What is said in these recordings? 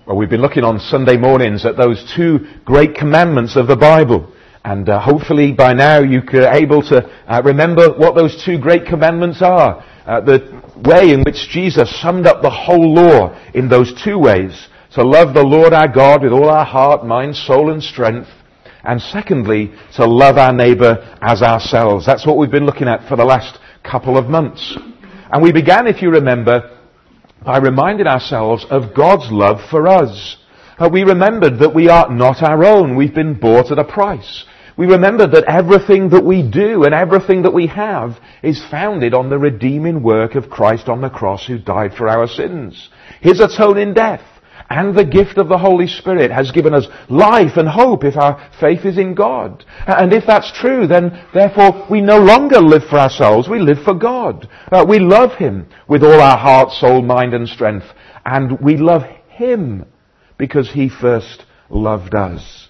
Well, we've been looking on Sunday mornings at those two great commandments of the Bible. And hopefully by now you're able to remember what those two great commandments are. The way in which Jesus summed up the whole law in those two ways. To love the Lord our God with all our heart, mind, soul and strength. And secondly, to love our neighbour as ourselves. That's what we've been looking at for the last couple of months. And we began, if you remember, by reminding ourselves of God's love for us. We remembered that we are not our own. We've been bought at a price. We remembered that everything that we do and everything that we have is founded on the redeeming work of Christ on the cross who died for our sins. His atoning death and the gift of the Holy Spirit has given us life and hope if our faith is in God. And if that's true, then therefore we no longer live for ourselves, we live for God. We love Him with all our heart, soul, mind and strength. And we love Him because He first loved us.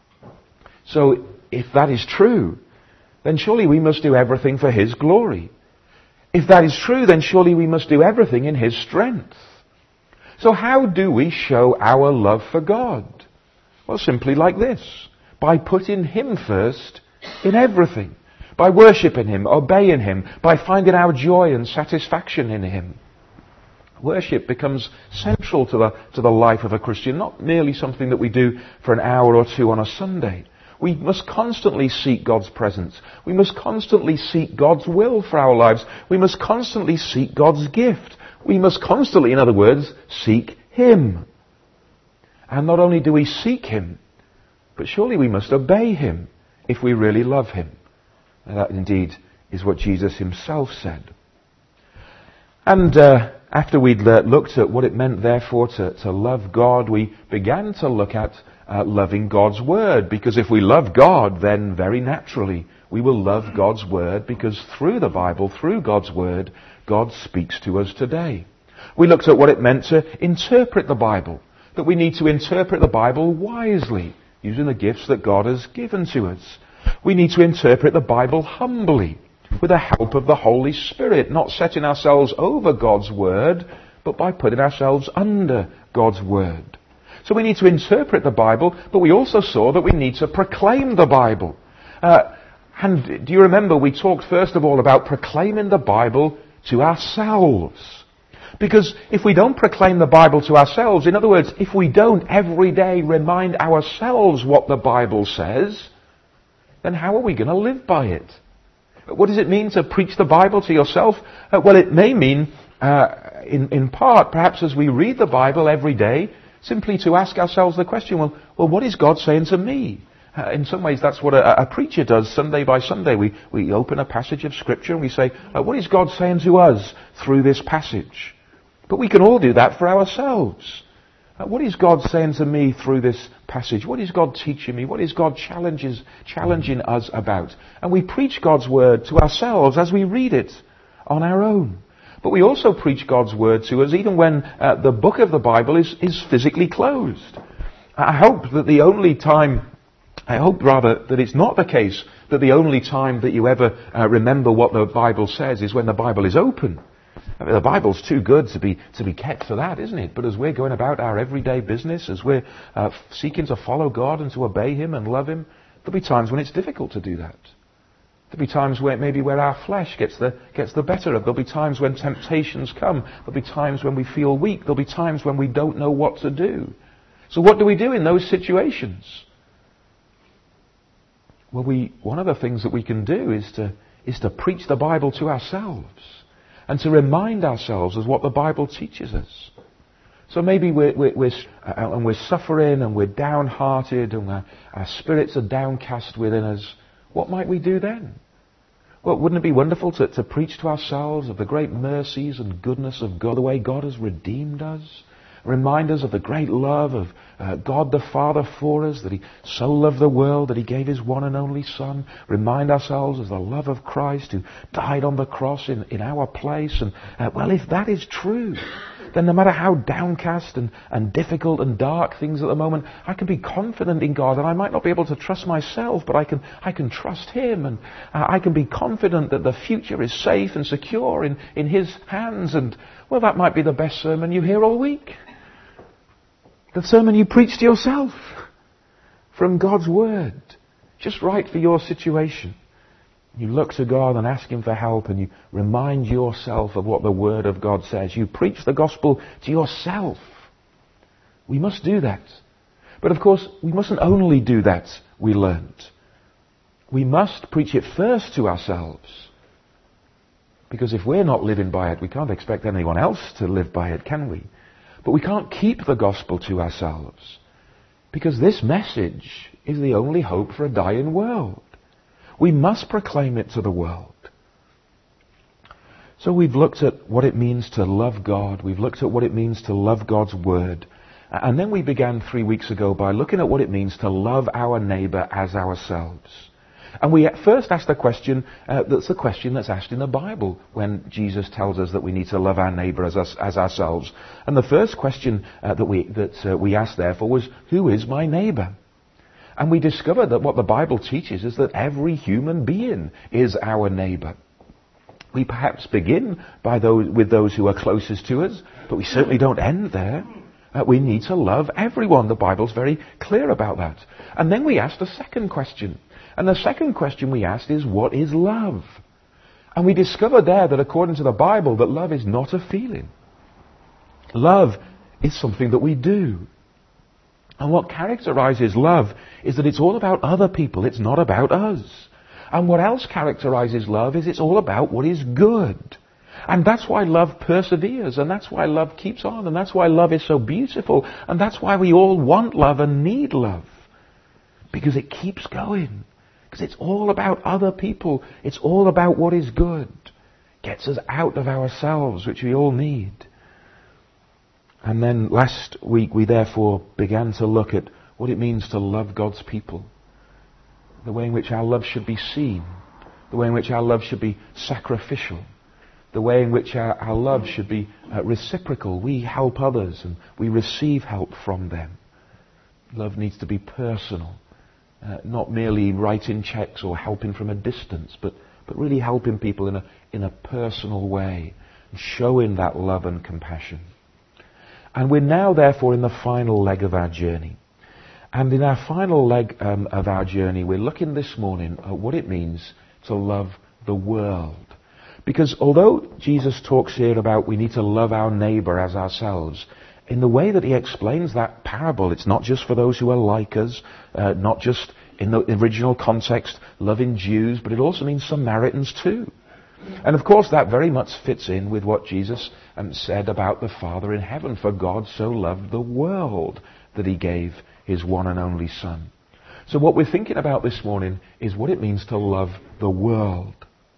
So if that is true, then surely we must do everything for His glory. If that is true, then surely we must do everything in His strength. So how do we show our love for God? Well, simply like this. By putting Him first in everything. By worshipping Him, obeying Him, by finding our joy and satisfaction in Him. Worship becomes central to the life of a Christian, not merely something that we do for an hour or two on a Sunday. We must constantly seek God's presence. We must constantly seek God's will for our lives. We must constantly seek God's gift. We must constantly, in other words, seek Him. And not only do we seek Him, but surely we must obey Him if we really love Him. And that indeed is what Jesus Himself said. And after we'd looked at what it meant therefore to love God, we began to look at loving God's Word. Because if we love God, then very naturally we will love God's Word, because through the Bible, through God's Word, God speaks to us today. We looked at what it meant to interpret the Bible, that we need to interpret the Bible wisely, using the gifts that God has given to us. We need to interpret the Bible humbly, with the help of the Holy Spirit, not setting ourselves over God's Word, but by putting ourselves under God's Word. So we need to interpret the Bible, but we also saw that we need to proclaim the Bible. And do you remember we talked first of all about proclaiming the Bible to ourselves? Because if we don't proclaim the Bible to ourselves, in other words, if we don't every day remind ourselves what the Bible says, then how are we going to live by it? What does it mean to preach the Bible to yourself? Well, it may mean, in part, perhaps as we read the Bible every day, simply to ask ourselves the question, well, what is God saying to me? In some ways, that's what a preacher does Sunday by Sunday. We open a passage of Scripture and we say, what is God saying to us through this passage? But we can all do that for ourselves. What is God saying to me through this passage? What is God teaching me? What is God challenging us about? And we preach God's Word to ourselves as we read it on our own. But we also preach God's Word to us even when the book of the Bible is physically closed. I hope that it's not the case that the only time that you ever remember what the Bible says is when the Bible is open. I mean, the Bible's too good to be kept for that, isn't it? But as we're going about our everyday business, as we're seeking to follow God and to obey Him and love Him, there'll be times when it's difficult to do that. There'll be times where our flesh gets the better of. There'll be times when temptations come. There'll be times when we feel weak. There'll be times when we don't know what to do. So what do we do in those situations? Well, one of the things that we can do is to preach the Bible to ourselves and to remind ourselves of what the Bible teaches us. So maybe we're suffering and we're downhearted and our spirits are downcast within us. What might we do then? Well, wouldn't it be wonderful to preach to ourselves of the great mercies and goodness of God, the way God has redeemed us? Remind us of the great love of God the Father for us, that He so loved the world that He gave His one and only Son. Remind ourselves of the love of Christ who died on the cross in our place. And if that is true, then no matter how downcast and difficult and dark things at the moment, I can be confident in God. And I might not be able to trust myself, but I can trust Him. And I can be confident that the future is safe and secure in His hands. And, well, that might be the best sermon you hear all week. The sermon you preach to yourself from God's Word. Just right for your situation. You look to God and ask Him for help, and you remind yourself of what the Word of God says. You preach the gospel to yourself. We must do that. But of course, we mustn't only do that, we learnt. We must preach it first to ourselves. Because if we're not living by it, we can't expect anyone else to live by it, can we? But we can't keep the gospel to ourselves. Because this message is the only hope for a dying world. We must proclaim it to the world. So we've looked at what it means to love God. We've looked at what it means to love God's Word. And then we began 3 weeks ago by looking at what it means to love our neighbour as ourselves. And we first asked the question, that's the question that's asked in the Bible when Jesus tells us that we need to love our neighbour as ourselves. And the first question that we asked therefore was, who is my neighbour? And we discovered that what the Bible teaches is that every human being is our neighbour. We perhaps begin with those who are closest to us, but we certainly don't end there. We need to love everyone. The Bible's very clear about that. And then we asked a second question. And the second question we asked is, what is love? And we discovered there that according to the Bible, that love is not a feeling. Love is something that we do. And what characterizes love is that it's all about other people. It's not about us. And what else characterizes love is it's all about what is good. And that's why love perseveres, and that's why love keeps on, and that's why love is so beautiful, and that's why we all want love and need love. Because it keeps going. Because it's all about other people. It's all about what is good. Gets us out of ourselves, which we all need. And then last week we therefore began to look at what it means to love God's people. The way in which our love should be seen. The way in which our love should be sacrificial. The way in which our love should be reciprocal. We help others and we receive help from them. Love needs to be personal. Not merely writing checks or helping from a distance, but really helping people in a personal way. And showing that love and compassion. And we're now, therefore, in the final leg of our journey. And in our final leg of our journey, we're looking this morning at what it means to love the world. Because although Jesus talks here about we need to love our neighbour as ourselves, in the way that he explains that parable, it's not just for those who are like us, not just in the original context, loving Jews, but it also means Samaritans too. And of course that very much fits in with what Jesus said about the Father in heaven. For God so loved the world that he gave his one and only Son. So what we're thinking about this morning is what it means to love the world.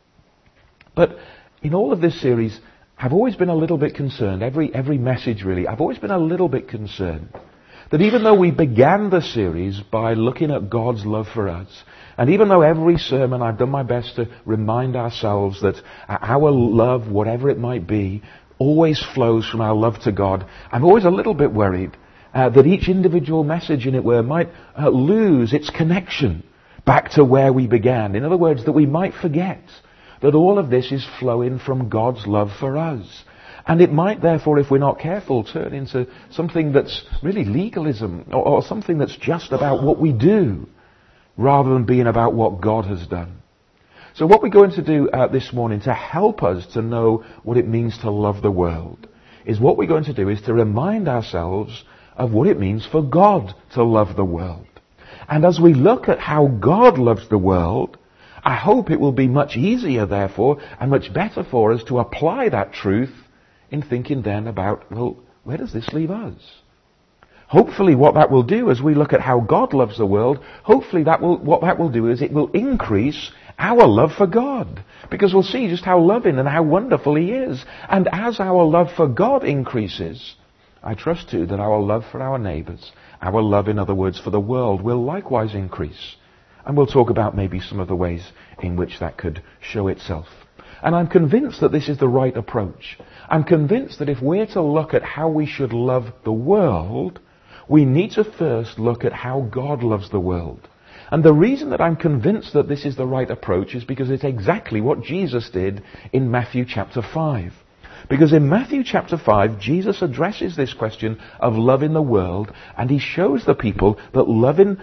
But in all of this series, I've always been a little bit concerned, every message really, I've always been a little bit concerned that even though we began the series by looking at God's love for us, and even though every sermon I've done my best to remind ourselves that our love, whatever it might be, always flows from our love to God, I'm always a little bit worried that each individual message, in it might lose its connection back to where we began. In other words, that we might forget that all of this is flowing from God's love for us. And it might, therefore, if we're not careful, turn into something that's really legalism, or something that's just about what we do, rather than being about what God has done. So what we're going to do this morning to help us to know what it means to love the world, is what we're going to do is to remind ourselves of what it means for God to love the world. And as we look at how God loves the world, I hope it will be much easier, therefore, and much better for us to apply that truth in thinking then about, well, where does this leave us? Hopefully what that will do as we look at how God loves the world, hopefully what that will do is it will increase our love for God. Because we'll see just how loving and how wonderful he is. And as our love for God increases, I trust too that our love for our neighbours, our love, in other words, for the world, will likewise increase. And we'll talk about maybe some of the ways in which that could show itself. And I'm convinced that this is the right approach. I'm convinced that if we're to look at how we should love the world, we need to first look at how God loves the world. And the reason that I'm convinced that this is the right approach is because it's exactly what Jesus did in Matthew chapter 5. Because in Matthew chapter 5, Jesus addresses this question of love in the world, and he shows the people that loving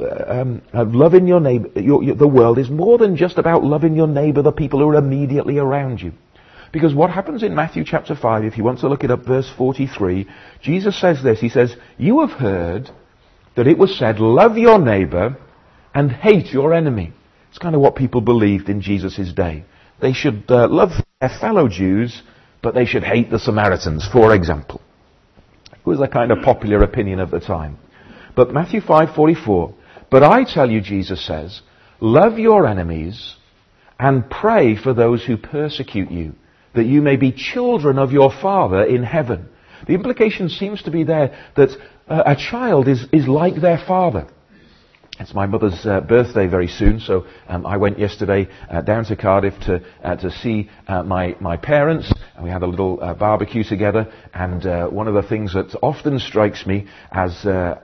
your neighbor, the world is more than just about loving your neighbor, the people who are immediately around you. Because what happens in Matthew chapter 5, if you want to look it up, verse 43, Jesus says this, he says, "You have heard that it was said, love your neighbor and hate your enemy." It's kind of what people believed in Jesus' day. They should love their fellow Jews, but they should hate the Samaritans, for example. It was a kind of popular opinion of the time. But Matthew 5:44, "But I tell you," Jesus says, "love your enemies and pray for those who persecute you, that you may be children of your Father in heaven." The implication seems to be there that a child is like their father. It's my mother's birthday very soon, so I went yesterday down to Cardiff to see my parents, and we had a little barbecue together. And one of the things that often strikes me as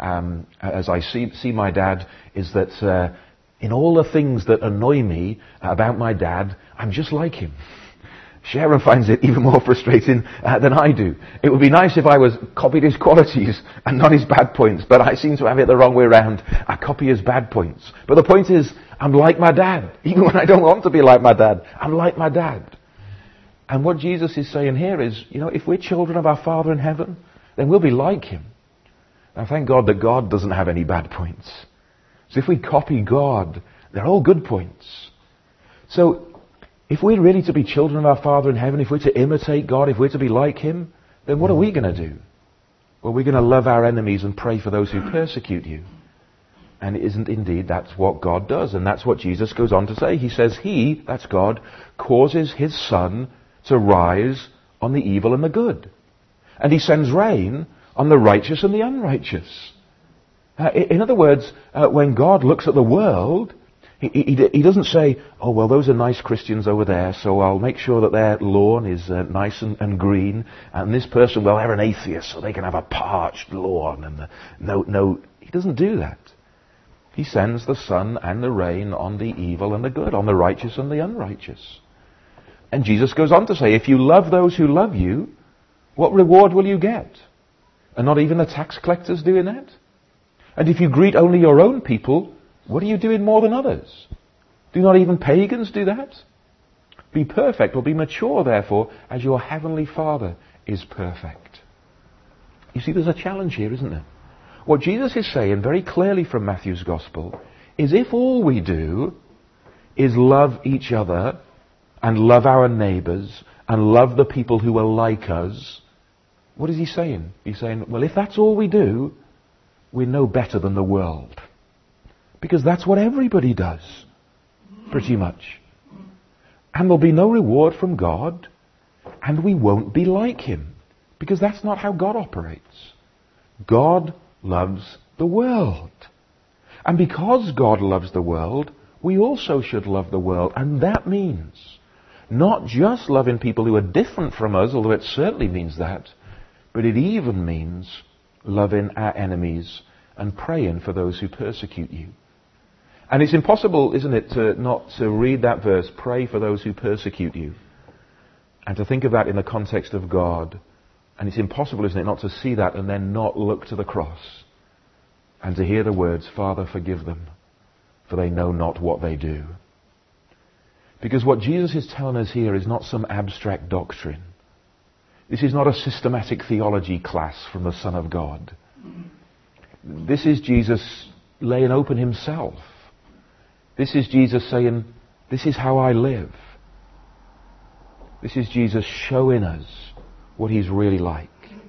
I see my dad is that in all the things that annoy me about my dad, I'm just like him. Sharon finds it even more frustrating than I do. It would be nice if I copied his qualities and not his bad points, but I seem to have it the wrong way around. I copy his bad points. But the point is, I'm like my dad. Even when I don't want to be like my dad, I'm like my dad. And what Jesus is saying here is, if we're children of our Father in heaven, then we'll be like him. Now thank God that God doesn't have any bad points. So if we copy God, they're all good points. So if we're really to be children of our Father in heaven, if we're to imitate God, if we're to be like him, then what are we going to do? Well, we're going to love our enemies and pray for those who persecute you. And isn't indeed that's what God does? And that's what Jesus goes on to say. He says he, that's God, causes his sun to rise on the evil and the good. And he sends rain on the righteous and the unrighteous. In other words, when God looks at the world, he doesn't say, "Oh, well, those are nice Christians over there, so I'll make sure that their lawn is nice and green, and this person, well, they're an atheist, so they can have a parched lawn." And no, he doesn't do that. He sends the sun and the rain on the evil and the good, on the righteous and the unrighteous. And Jesus goes on to say, if you love those who love you, what reward will you get? And not even the tax collectors doing that? And if you greet only your own people, what are you doing more than others? Do not even pagans do that? Be perfect or be mature, therefore, as your heavenly Father is perfect. You see, there's a challenge here, isn't there? What Jesus is saying very clearly from Matthew's Gospel is if all we do is love each other and love our neighbours and love the people who are like us, what is he saying? He's saying, well, if that's all we do, we're no better than the world. Because that's what everybody does, pretty much. And there'll be no reward from God, and we won't be like him, because that's not how God operates. God loves the world. And because God loves the world, we also should love the world. And that means not just loving people who are different from us, although it certainly means that, but it even means loving our enemies and praying for those who persecute you. And it's impossible, isn't it, not to read that verse, pray for those who persecute you, and to think of that in the context of God. And it's impossible, isn't it, not to see that and then not look to the cross and to hear the words, Father, forgive them, for they know not what they do. Because what Jesus is telling us here is not some abstract doctrine. This is not a systematic theology class from the Son of God. This is Jesus laying open himself. This is Jesus saying, this is how I live. This is Jesus showing us what he's really like.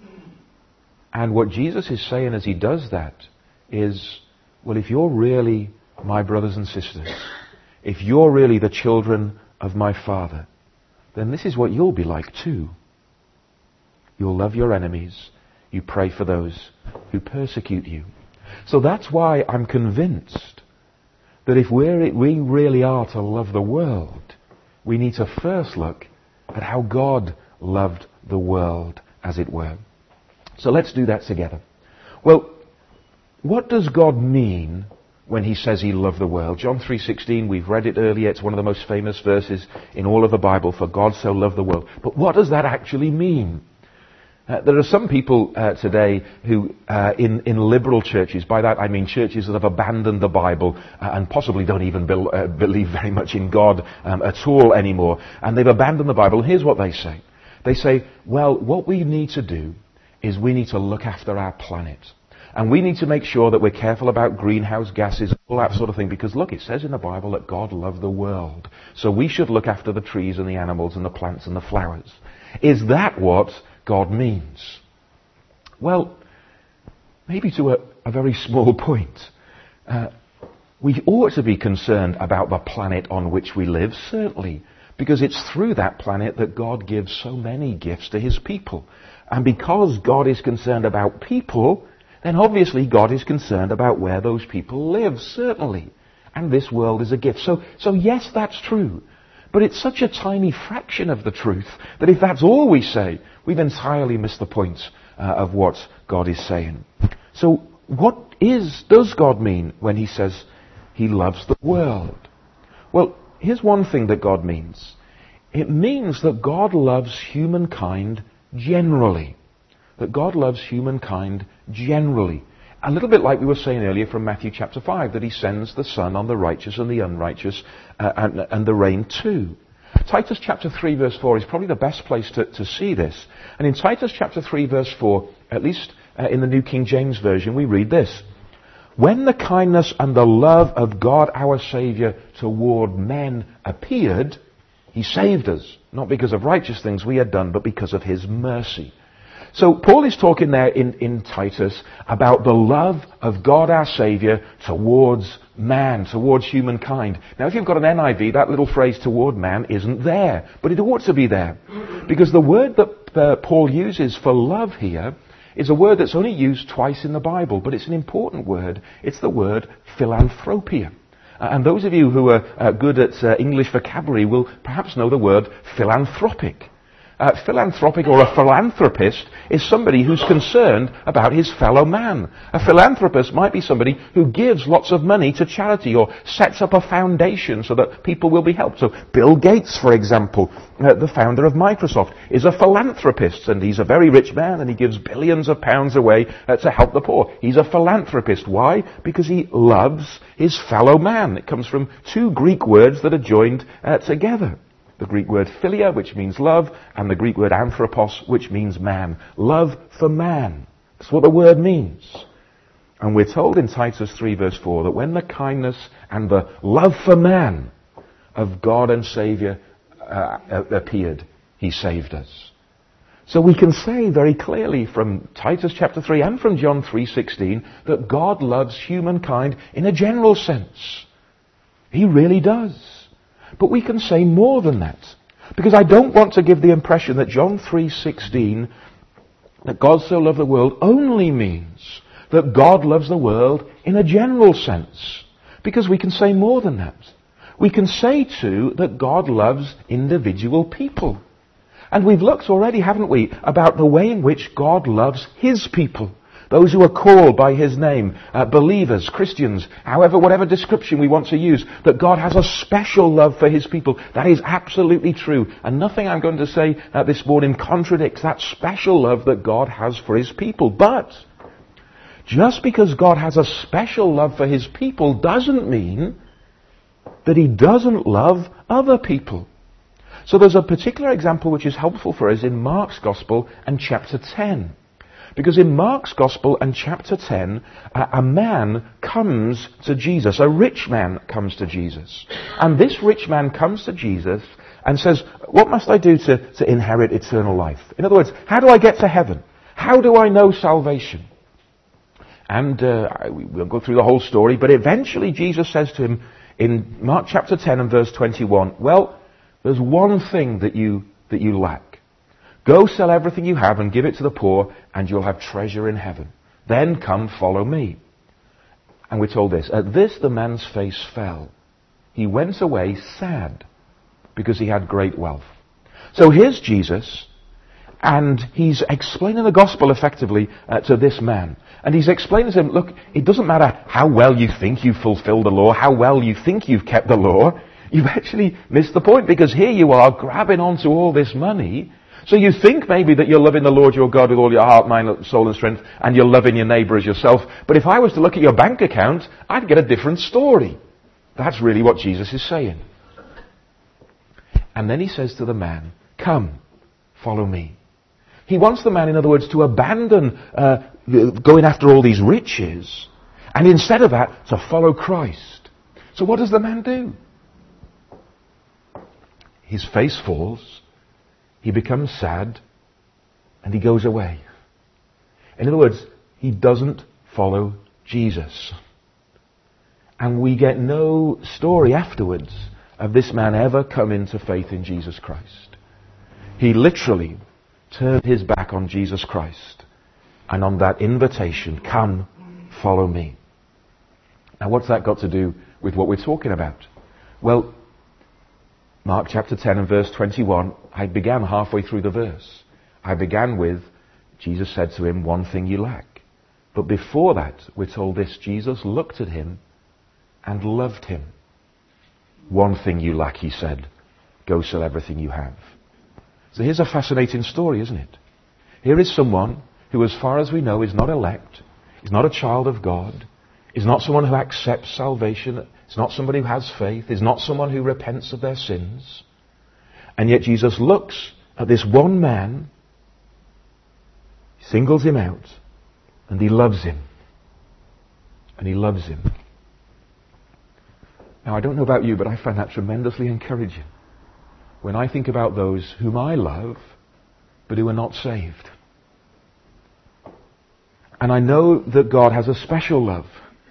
And what Jesus is saying as he does that is, well, if you're really my brothers and sisters, if you're really the children of my Father, then this is what you'll be like too. You'll love your enemies. You pray for those who persecute you. So that's why I'm convinced that if we really are to love the world, we need to first look at how God loved the world, as it were. So let's do that together. Well, what does God mean when he says he loved the world. John 3:16, we've read it earlier. It's one of the most famous verses in all of the Bible. For God so loved the world. But what does that actually mean? There are some people today who, in liberal churches, by that I mean churches that have abandoned the Bible and possibly don't even believe very much in God at all anymore. And they've abandoned the Bible. And here's what they say. They say, well, what we need to do is we need to look after our planet. And we need to make sure that we're careful about greenhouse gases, all that sort of thing. Because look, it says in the Bible that God loved the world. So we should look after the trees and the animals and the plants and the flowers. Is that what God means? Well, maybe to a very small point. We ought to be concerned about the planet on which we live, certainly, because it's through that planet that God gives so many gifts to his people. And because God is concerned about people, then obviously God is concerned about where those people live, certainly. And this world is a gift. So yes, that's true. But it's such a tiny fraction of the truth that if that's all we say, we've entirely missed the point of what God is saying. So what does God mean when he says he loves the world? Well, here's one thing that God means. It means that God loves humankind generally. That God loves humankind generally. A little bit like we were saying earlier from Matthew chapter 5, that he sends the sun on the righteous and the unrighteous, and the rain too. Titus chapter 3 verse 4 is probably the best place to see this. And in Titus chapter 3 verse 4, at least in the New King James Version, we read this. When the kindness and the love of God our Saviour toward men appeared, he saved us, not because of righteous things we had done, but because of his mercy. So Paul is talking there in Titus about the love of God our Saviour towards man, towards humankind. Now if you've got an NIV, that little phrase toward man isn't there, but it ought to be there. Because the word that Paul uses for love here is a word that's only used twice in the Bible, but it's an important word. It's the word philanthropia. And those of you who are good at English vocabulary will perhaps know the word philanthropic. Philanthropic or a philanthropist is somebody who's concerned about his fellow man. A philanthropist might be somebody who gives lots of money to charity or sets up a foundation so that people will be helped. So Bill Gates, for example, the founder of Microsoft, is a philanthropist, and he's a very rich man and he gives billions of pounds away to help the poor. He's a philanthropist. Why? Because he loves his fellow man. It comes from two Greek words that are joined together. The Greek word philia, which means love, and the Greek word anthropos, which means man. Love for man. That's what the word means. And we're told in Titus 3 verse 4 that when the kindness and the love for man of God and Saviour appeared, he saved us. So we can say very clearly from Titus chapter 3 and from John 3:16 that God loves humankind in a general sense. He really does. But we can say more than that. Because I don't want to give the impression that John 3:16, that God so loved the world, only means that God loves the world in a general sense. Because we can say more than that. We can say too that God loves individual people. And we've looked already, haven't we, about the way in which God loves his people. Those who are called by his name, believers, Christians, however, whatever description we want to use, that God has a special love for his people. That is absolutely true. And nothing I'm going to say this morning contradicts that special love that God has for his people. But just because God has a special love for his people doesn't mean that he doesn't love other people. So there's a particular example which is helpful for us in Mark's Gospel and chapter 10. Because in Mark's Gospel and chapter 10, a man comes to Jesus. A rich man comes to Jesus. And this rich man comes to Jesus and says, what must I do to inherit eternal life? In other words, how do I get to heaven? How do I know salvation? And we won't go through the whole story, but eventually Jesus says to him in Mark chapter 10 and verse 21, well, there's one thing that you lack. Go sell everything you have and give it to the poor, and you'll have treasure in heaven. Then come follow me. And we're told this. At this the man's face fell. He went away sad because he had great wealth. So here's Jesus, And he's explaining the gospel effectively to this man. And he's explaining to him, look, it doesn't matter how well you think you've fulfilled the law, how well you think you've kept the law. You've actually missed the point, because here you are grabbing onto all this money. So you think maybe that you're loving the Lord your God with all your heart, mind, soul and strength, and you're loving your neighbour as yourself. But if I was to look at your bank account, I'd get a different story. That's really what Jesus is saying. And then he says to the man, come, follow me. He wants the man, in other words, to abandon going after all these riches, and instead of that, to follow Christ. So what does the man do? His face falls, he becomes sad, and he goes away. In other words, he doesn't follow Jesus. And we get no story afterwards of this man ever coming to faith in Jesus Christ. He literally turned his back on Jesus Christ and on that invitation, come, follow me. Now what's that got to do with what we're talking about? Well, Mark chapter 10 and verse 21, I began halfway through the verse. I began with, Jesus said to him, one thing you lack. But before that, we're told this, Jesus looked at him and loved him. One thing you lack, he said, go sell everything you have. So here's a fascinating story, isn't it? Here is someone who, as far as we know, is not elect, is not a child of God, is not someone who accepts salvation, is not somebody who has faith, is not someone who repents of their sins. And yet Jesus looks at this one man, singles him out, and he loves him. And he loves him. Now, I don't know about you, but I find that tremendously encouraging when I think about those whom I love, but who are not saved. And I know that God has a special love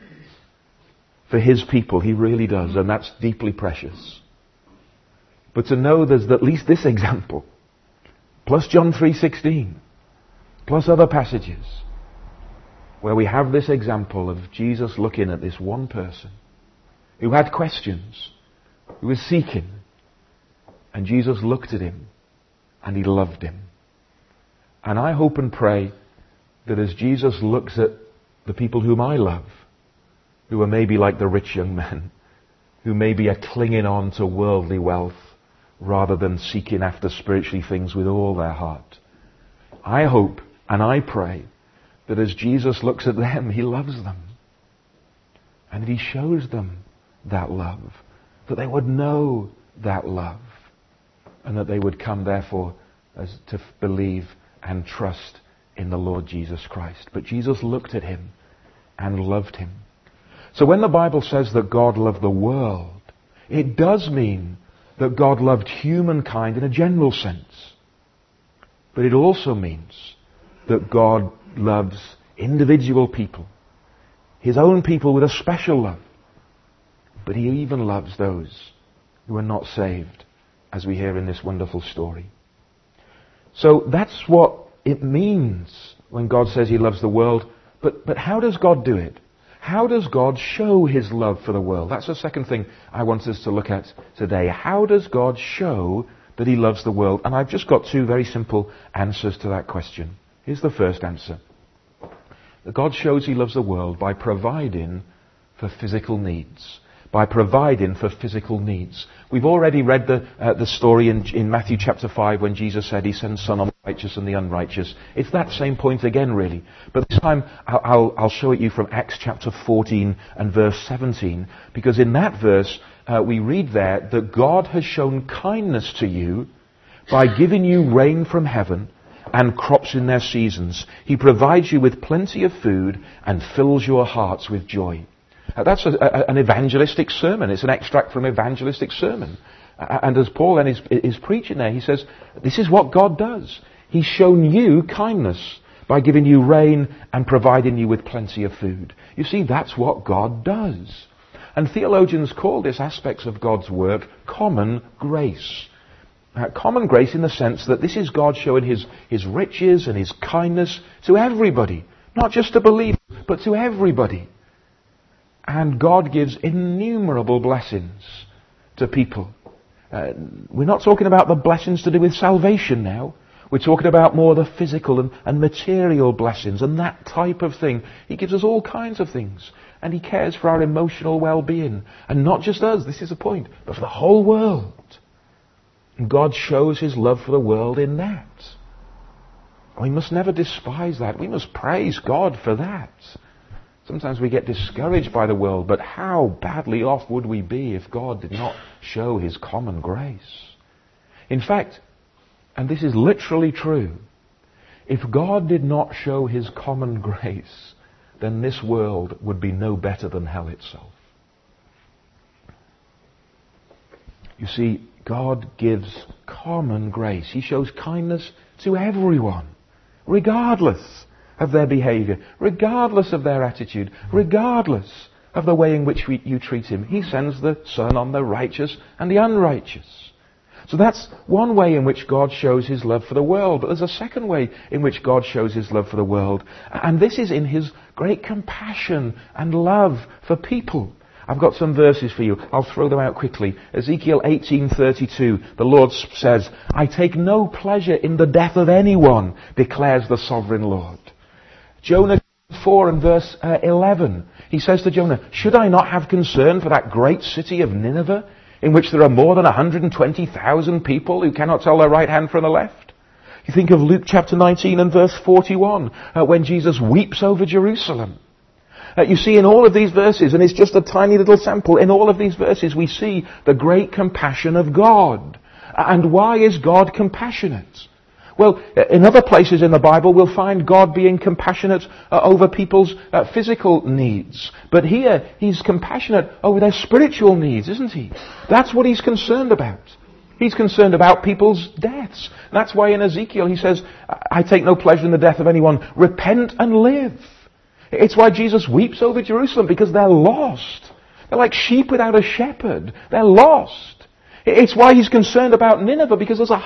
for his people. He really does, and that's deeply precious. But to know there's at least this example, plus John 3:16, plus other passages, where we have this example of Jesus looking at this one person who had questions, who was seeking, and Jesus looked at him and he loved him. And I hope and pray that as Jesus looks at the people whom I love, who are maybe like the rich young man, who maybe are clinging on to worldly wealth rather than seeking after spiritually things with all their heart, I hope and I pray that as Jesus looks at them, he loves them. And that he shows them that love. That they would know that love. And that they would come, therefore, as to believe and trust in the Lord Jesus Christ. But Jesus looked at him and loved him. So when the Bible says that God loved the world, it does mean that God loved humankind in a general sense. But it also means that God loves individual people, his own people, with a special love. But he even loves those who are not saved, as we hear in this wonderful story. So that's what it means when God says he loves the world. But how does God do it? How does God show his love for the world? That's the second thing I want us to look at today. How does God show that he loves the world? And I've just got two very simple answers to that question. Here's the first answer. That God shows he loves the world by providing for physical needs. By providing for physical needs. We've already read the story in Matthew chapter 5 when Jesus said he sends sun on the righteous and the unrighteous. It's that same point again, really. But this time I'll show it you from Acts chapter 14 and verse 17. Because in that verse we read there that God has shown kindness to you by giving you rain from heaven and crops in their seasons. He provides you with plenty of food and fills your hearts with joy. That's an evangelistic sermon. It's an extract from an evangelistic sermon. And as Paul then is preaching there, he says, this is what God does. He's shown you kindness by giving you rain and providing you with plenty of food. You see, that's what God does. And theologians call this aspects of God's work common grace. Common grace in the sense that this is God showing his riches and his kindness to everybody. Not just to believers, but to everybody. And God gives innumerable blessings to people. We're not talking about the blessings to do with salvation now. We're talking about more the physical and material blessings and that type of thing. He gives us all kinds of things. And He cares for our emotional well-being. And not just us, this is the point, but for the whole world. And God shows His love for the world in that. We must never despise that. We must praise God for that. Sometimes we get discouraged by the world, but how badly off would we be if God did not show His common grace? In fact, and this is literally true, if God did not show His common grace, then this world would be no better than hell itself. You see, God gives common grace. He shows kindness to everyone, regardless of their behavior, regardless of their attitude, regardless of the way in which you treat Him. He sends the sun on the righteous and the unrighteous. So that's one way in which God shows His love for the world. But there's a second way in which God shows His love for the world. And this is in His great compassion and love for people. I've got some verses for you. I'll throw them out quickly. Ezekiel 18:32, the Lord says, "I take no pleasure in the death of anyone, declares the sovereign Lord." Jonah 4 and verse 11, He says to Jonah, "Should I not have concern for that great city of Nineveh, in which there are more than 120,000 people who cannot tell their right hand from the left?" You think of Luke chapter 19 and verse 41, when Jesus weeps over Jerusalem. You see in all of these verses, and it's just a tiny little sample, in all of these verses we see the great compassion of God. And why is God compassionate? Well, in other places in the Bible we'll find God being compassionate over people's physical needs. But here He's compassionate over their spiritual needs, isn't He? That's what He's concerned about. He's concerned about people's deaths. That's why in Ezekiel He says, "I take no pleasure in the death of anyone. Repent and live." It's why Jesus weeps over Jerusalem, because they're lost. They're like sheep without a shepherd. They're lost. It's why He's concerned about Nineveh, because there's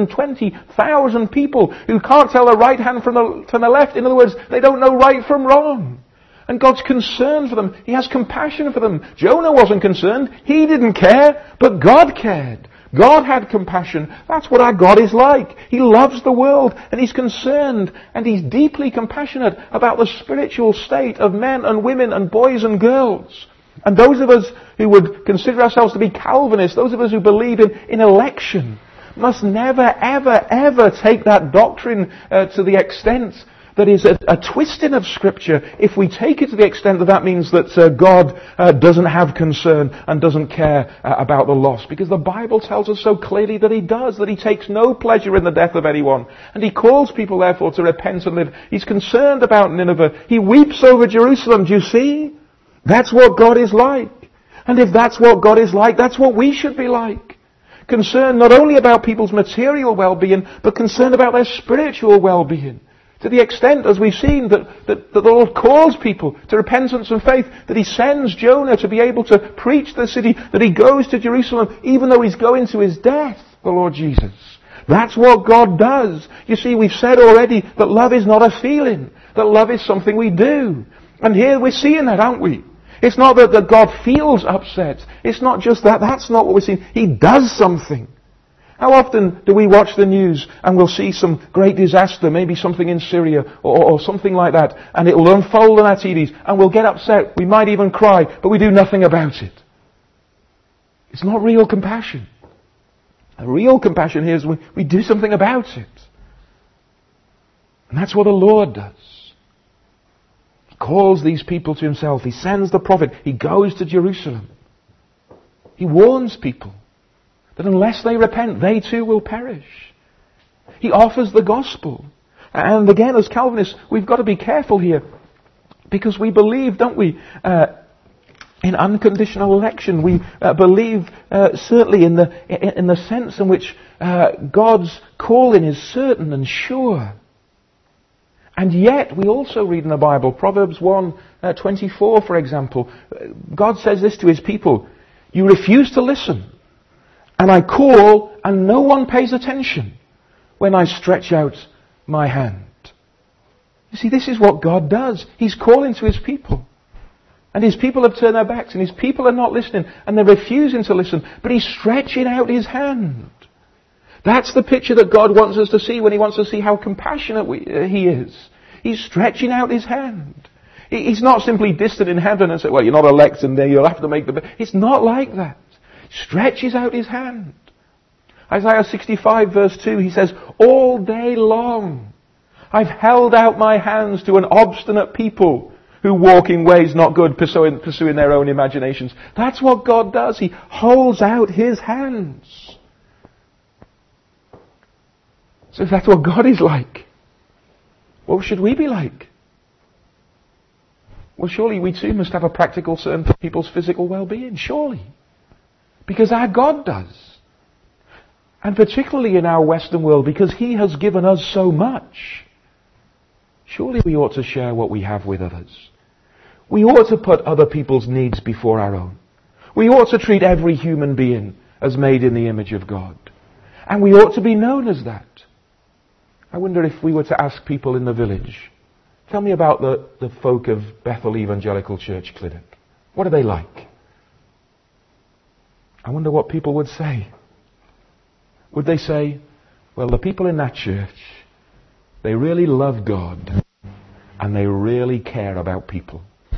120,000 people who can't tell the right hand from the left. In other words, they don't know right from wrong. And God's concerned for them. He has compassion for them. Jonah wasn't concerned. He didn't care, but God cared. God had compassion. That's what our God is like. He loves the world, and He's concerned, and He's deeply compassionate about the spiritual state of men and women and boys and girls. And those of us who would consider ourselves to be Calvinists, those of us who believe in election, must never, ever, ever take that doctrine to the extent that is a twisting of Scripture, if we take it to the extent that means that God doesn't have concern and doesn't care about the lost. Because the Bible tells us so clearly that He does, that He takes no pleasure in the death of anyone. And He calls people therefore to repent and live. He's concerned about Nineveh. He weeps over Jerusalem. Do you see? That's what God is like. And if that's what God is like, that's what we should be like. Concerned not only about people's material well-being, but concerned about their spiritual well-being. To the extent, as we've seen, that the Lord calls people to repentance and faith, that He sends Jonah to be able to preach the city, that He goes to Jerusalem, even though He's going to His death, the Lord Jesus. That's what God does. You see, we've said already that love is not a feeling, that love is something we do. And here we're seeing that, aren't we? It's not that God feels upset. It's not just that. That's not what we're seeing. He does something. How often do we watch the news and we'll see some great disaster, maybe something in Syria or something like that, and it will unfold on our TVs, and we'll get upset. We might even cry, but we do nothing about it. It's not real compassion. A real compassion here is we do something about it. And that's what the Lord does. He calls these people to Himself. He sends the prophet. He goes to Jerusalem. He warns people that unless they repent, they too will perish. He offers the gospel. And again, as Calvinists, we've got to be careful here, because we believe, don't we, in unconditional election. We believe certainly in the sense in which God's calling is certain and sure. And yet, we also read in the Bible, Proverbs 1:24, for example, God says this to His people: "You refuse to listen, and I call, and no one pays attention when I stretch out my hand." You see, this is what God does. He's calling to His people. And His people have turned their backs, and His people are not listening, and they're refusing to listen. But He's stretching out His hand. That's the picture that God wants us to see when He wants us to see how compassionate He is. He's stretching out His hand. He's not simply distant in heaven and saying, well, you're not elect and then you'll have to make the... It's not like that. He stretches out His hand. Isaiah 65 verse 2, He says, all day long I've held out my hands to an obstinate people who walk in ways not good, pursuing their own imaginations. That's what God does. He holds out His hands. So if that's what God is like, what should we be like? Well, surely we too must have a practical concern for people's physical well-being. Surely. Because our God does. And particularly in our Western world, because He has given us so much. Surely we ought to share what we have with others. We ought to put other people's needs before our own. We ought to treat every human being as made in the image of God. And we ought to be known as that. I wonder if we were to ask people in the village, tell me about the folk of Bethel Evangelical Church Clinic. What are they like? I wonder what people would say. Would they say, well, the people in that church, they really love God and they really care about people.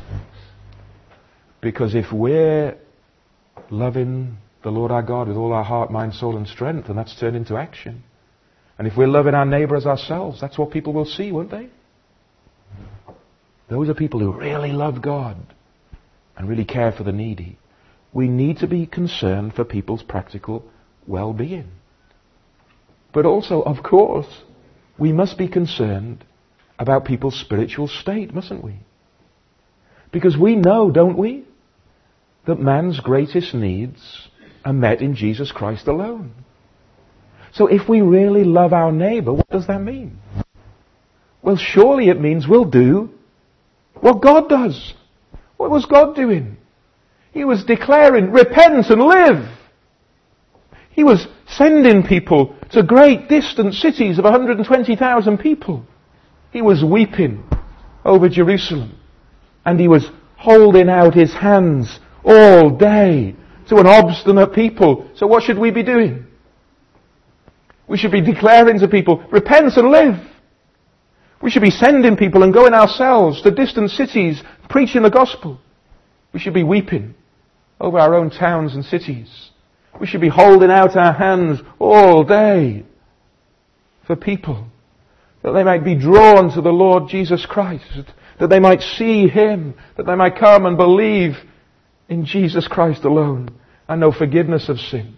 Because if we're loving the Lord our God with all our heart, mind, soul and strength, and that's turned into action. And if we're loving our neighbour as ourselves, that's what people will see, won't they? Those are people who really love God and really care for the needy. We need to be concerned for people's practical well-being. But also, of course, we must be concerned about people's spiritual state, mustn't we? Because we know, don't we, that man's greatest needs are met in Jesus Christ alone. So if we really love our neighbour, what does that mean? Well, surely it means we'll do what God does. What was God doing? He was declaring, repent and live. He was sending people to great distant cities of 120,000 people. He was weeping over Jerusalem. And He was holding out His hands all day to an obstinate people. So what should we be doing? We should be declaring to people, repent and live. We should be sending people and going ourselves to distant cities, preaching the gospel. We should be weeping over our own towns and cities. We should be holding out our hands all day for people, that they might be drawn to the Lord Jesus Christ, that they might see Him, that they might come and believe in Jesus Christ alone and know forgiveness of sin,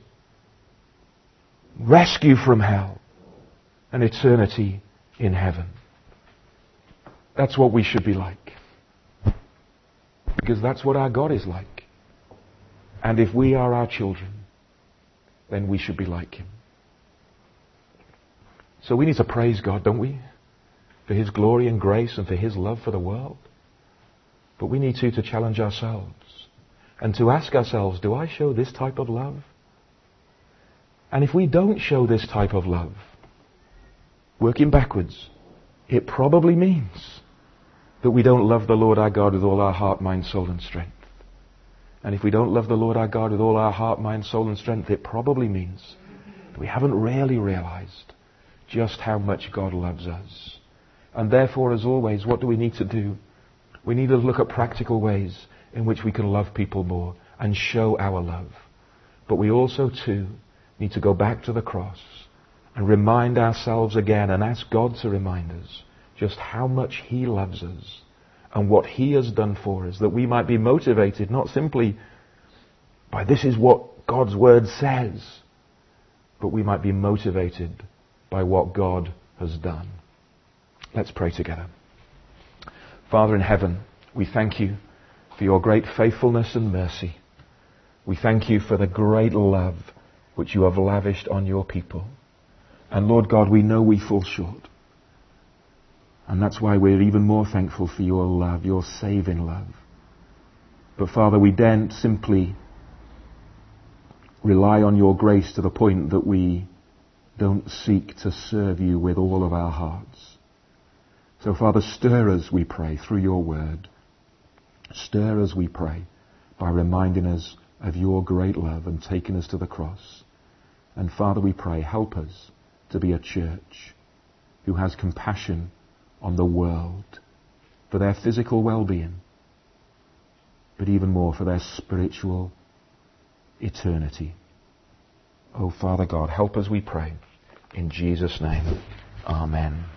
rescue from hell, and eternity in heaven. That's what we should be like. Because that's what our God is like. And if we are our children, then we should be like Him. So we need to praise God, don't we? For His glory and grace and for His love for the world. But we need to challenge ourselves and to ask ourselves, do I show this type of love? And if we don't show this type of love, working backwards, it probably means that we don't love the Lord our God with all our heart, mind, soul and strength. And if we don't love the Lord our God with all our heart, mind, soul and strength, it probably means that we haven't really realized just how much God loves us. And therefore, as always, what do we need to do? We need to look at practical ways in which we can love people more and show our love. But we also, too, need to go back to the cross and remind ourselves again and ask God to remind us just how much He loves us and what He has done for us, that we might be motivated not simply by this is what God's Word says, but we might be motivated by what God has done. Let's pray together. Father in heaven, we thank You for Your great faithfulness and mercy. We thank You for the great love which You have lavished on Your people. And Lord God, we know we fall short. And that's why we're even more thankful for Your love, Your saving love. But Father, we daren't simply rely on Your grace to the point that we don't seek to serve You with all of our hearts. So Father, stir us, we pray, through Your word. Stir us, we pray, by reminding us of Your great love and taking us to the cross. And Father, we pray, help us to be a church who has compassion on the world for their physical well-being, but even more for their spiritual eternity. Oh, Father God, help us, we pray. In Jesus' name, amen.